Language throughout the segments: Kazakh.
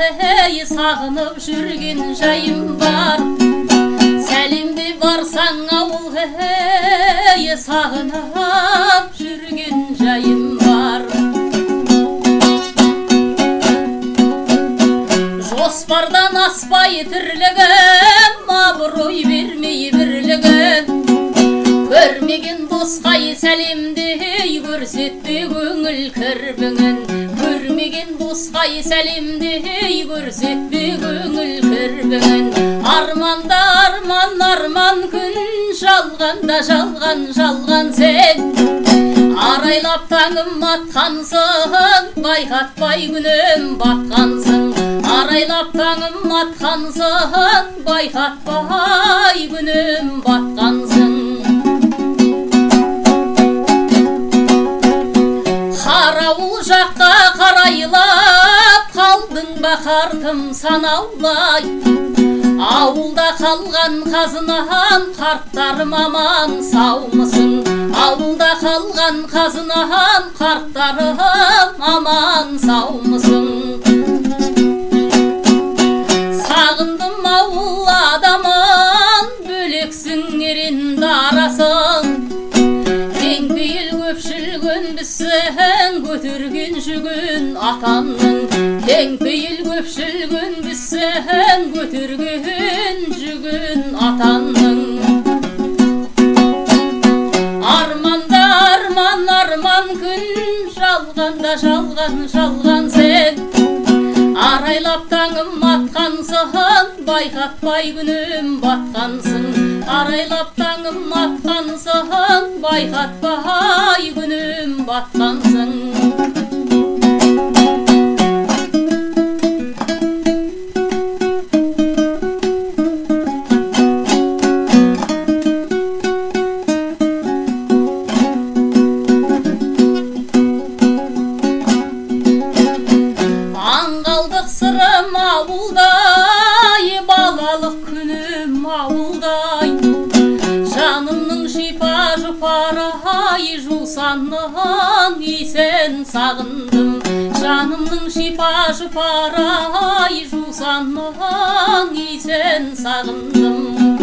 сағынып жүрген жайым бар. Сәлемді барсаң ауыл, сағынып жүрген жайым бар. Жоспардан аспай тірлігім, абырой бермей бірлігім. Көрмеген досқай сәлемді көрсетті көңіл кірбіңін. Көрмеген досқай сәлемді көрсетті көңіл кірбіңін. Арманда арман, арман күн, жалғанда жалған, жалған сен. Арайлап таңым атқансың, байқатпай күнім батқансың. Арайлап таңым атқансың, байқатпай күнім батқансың. Қарауыл жаққа қарайлап, қалдың ба қартым санаулай. Ауылда қалған қазынаған, қарттарым аман саумысың. Ауылда қалған қазынаған, қарттарым аман саумысың. Сағындым ауыл адамын, бөлексің ерен дарасың. Кең пейіл көпшілгін бісің, көтерген жүгін атанның. Кең пейіл көпшілгін бісің, көтерген жүгін атанның. Арманда арман, арман күн, жалғанда жалған, жалған сен. Арайлап таңым атқансың, байқатпай күнім батқансың. Арайлап таңым атқансың, байқатпай күнім батқансың. Аңғалдық сырым ауылдай, балалық күнім ауылдай. Жанымның шипа жұпарай, жусанның исен сағындым. Жанымның шипа жұпарай, жусанның исен сағындым.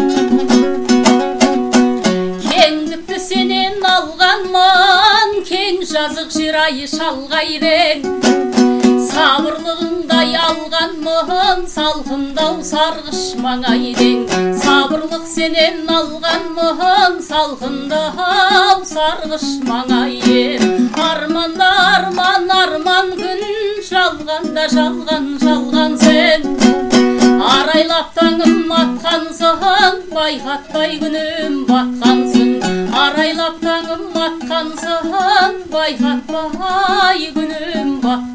Кеңдікті сенен алғанмын, кең жазық жирай шалғайрең. Сабырлығыңдай алғанмын, салқындау сарғыш маңайдың. Сабырлық сенен алғанмын, салқындау сарғыш маңайдың. Арманда арман, арман күн, жалғанда жалған, жалған сен. Арайлап таңым атқансың, байқатпай күнім батқансың. Арайлап таңым атқансың, байқатпай күнім батқансың.